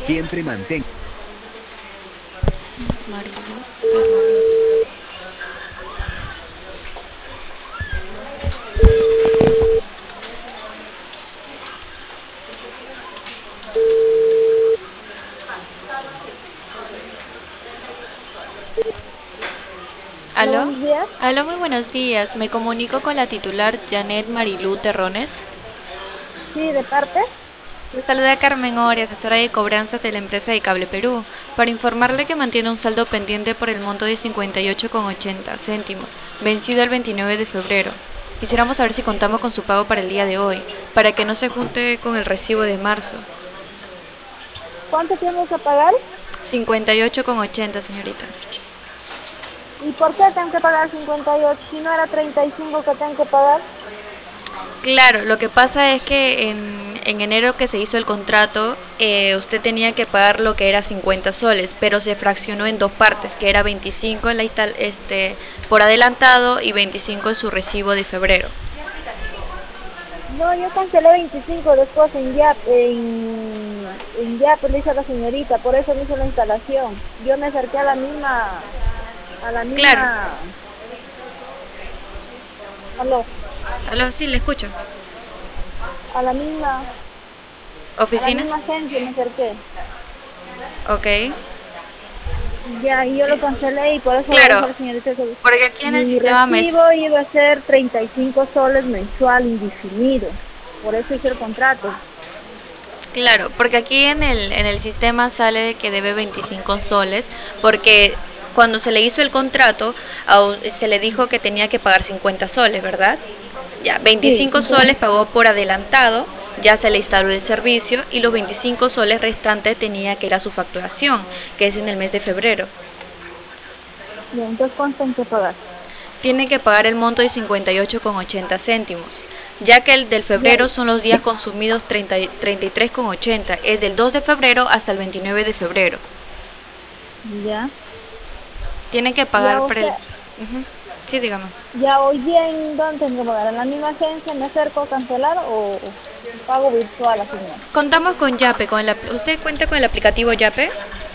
Siempre mantén. Marilu Terrones. Hola, ¿Aló? buenos días. Aló, muy buenos días. Me comunico con la titular Janet Marilu Terrones. Sí, de parte. Le saluda Carmen Ori, asesora de cobranzas de la empresa de Cable Perú, para informarle que mantiene un saldo pendiente por el monto de 58,80 céntimos, vencido el 29 de febrero. Quisiéramos saber si contamos con su pago para el día de hoy, para que no se junte con el recibo de marzo. ¿Cuánto tengo que pagar? 58,80, señorita. ¿Y por qué tengo que pagar 58? Si no era 35 que tengo que pagar. Claro, lo que pasa es que en enero que se hizo el contrato, usted tenía que pagar lo que era 50 soles, pero se fraccionó en dos partes, que era 25 en por adelantado y 25 en su recibo de febrero. No, yo cancelé 25 después en Yap, le hice a la señorita, por eso me hizo la instalación. Yo me acerqué a la Claro. misma, aló, Aló, sí, le escucho. a la misma, a la ¿Oficina? misma agencia me acerqué. Ok. Ya, y yo lo cancelé y por eso le dije Claro, a la señorita que porque aquí en el mi sistema me... recibo iba a ser 35 soles mensual indefinido. Por eso hice el contrato. Claro, porque aquí en el sistema sale que debe 25 soles, porque cuando se le hizo el contrato, se le dijo que tenía que pagar 50 soles, ¿verdad? Ya, Sí, 25 soles pagó por adelantado, ya se le instaló el servicio y los 25 soles restantes tenía que ir a su facturación, que es en el mes de febrero. ya, entonces ¿cuánto tengo que pagar? Tiene que pagar el monto de 58,80 céntimos, ya que el del Ya, febrero son los días consumidos 33,80, es del 2 de febrero hasta el 29 de febrero. ya, Tiene que ya, pagar o para el... sea, Ujú. Sí, dígame. ya hoy día en dónde tengo que pagar, ¿en la misma agencia me acerco a cancelar o pago virtual al final? Contamos con Yape, ¿usted cuenta con el aplicativo Yape?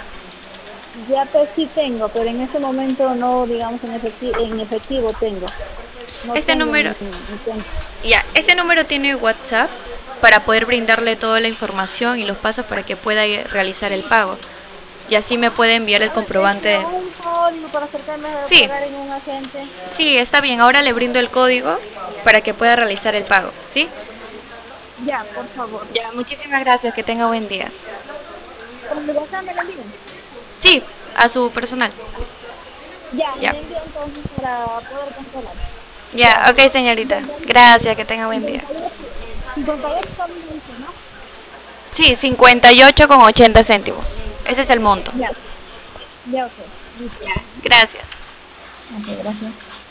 Ya pues sí tengo, pero en ese momento no, digamos, en efectivo tengo. No Este tengo número, mi cuenta. ya, este número tiene WhatsApp para poder brindarle toda la información y los pasos para que pueda realizar el pago. Y así me puede enviar el A ver, es comprobante. un código para acercarme a Sí, pagar en un agente. sí, está bien. Ahora le brindo el código para que pueda realizar el pago, ¿sí? Ya, por favor. Ya, muchísimas gracias. Que tenga buen día. Por mi WhatsApp me lo envían. Sí, a su personal. Ya, me Ya. lo envían entonces para poder cancelar. Ya, Ya, ok, señorita. Gracias, que tenga buen día. 58, 58 también me dice, ¿no? Sí, 58,80 céntimos. Ese es el monto. Ya, ya, ok. Listo. Gracias. Ok, gracias.